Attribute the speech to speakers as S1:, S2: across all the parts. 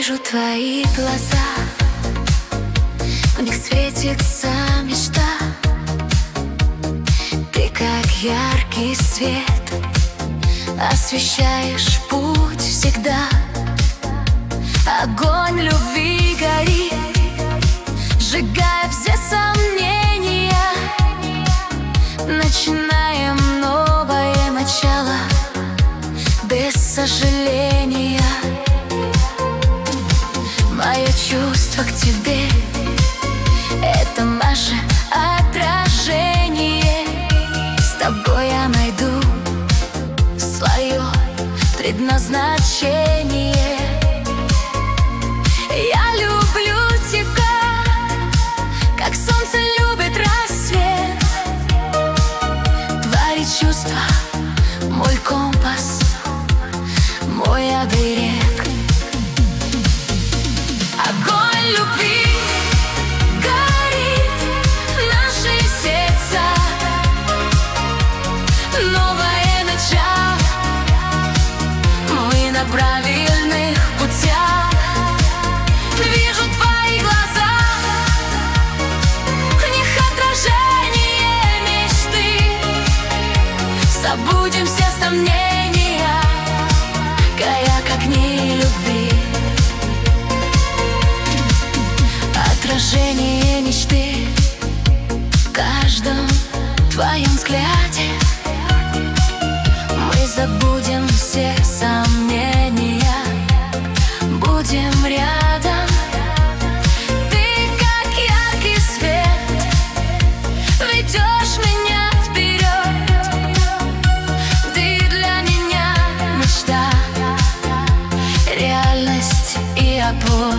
S1: вижу твои глаза, в них светится мечта. Ты как яркий свет, освещаешь путь всегда. Огонь любви горит, сжигая все сомнения. Начинаем новое начало без сожаления. Мое чувство к тебе — это наше отражение. С тобой я найду свое предназначение. Я люблю тебя, как солнце любит рассвет. Твои чувства — мой компас, мой оберег. Огонь любви горит в наших сердцах. Новое начало, мы на правильных путях. Вижу твои глаза, в них отражение мечты. Забудем все сомнения, горя как огни любви. Отражение мечты в каждом твоем взгляде. Мы забудем все сомнения, будем рядом. Ты как яркий свет, ведешь меня вперед. Ты для меня мечта, реальность и опора.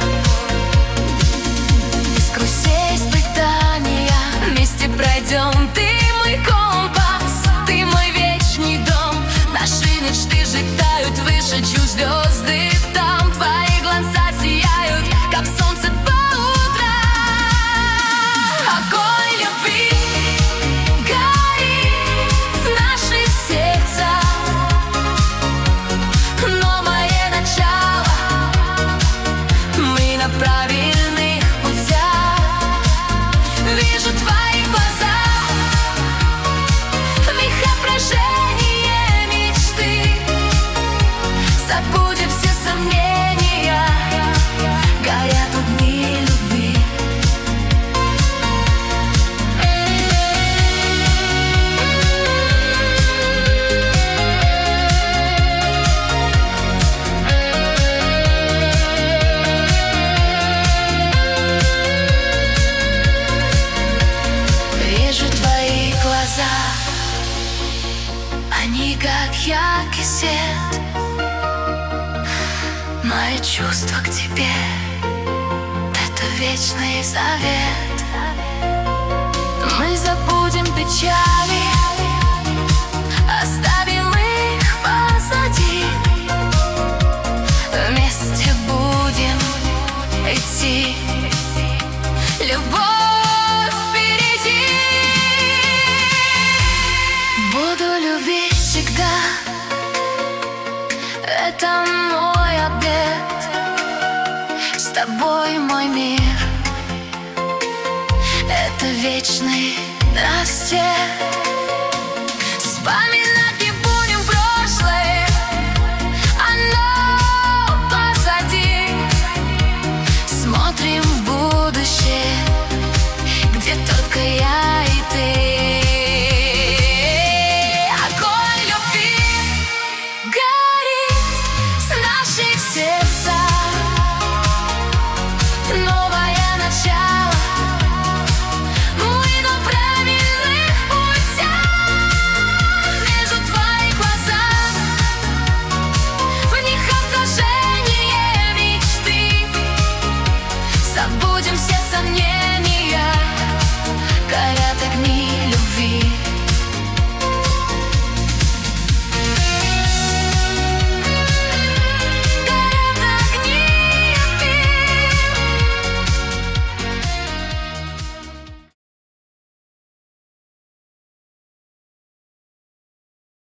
S1: Сквозь все испытания вместе пройдем. Ты мой компас, ты мой вечный дом. Наши мечты взлетают выше, чуть звезды там. Твои глаза сияют, как солнце по утрам. Огонь любви горит в наших сердцах. Новое начало, мы на правильных путях. Вижу твои глаза, в них отражение мечты. Забудем все сомнения, горят огни любви. Вижу твои глаза, они как яркий свет. Мои чувства к тебе — это вечный завет. Мы забудем печали, оставим их позади. Вместе будем идти, любовь впереди. Буду любить всегда, это мой обет. С тобой мой мир — это вечный рассвет.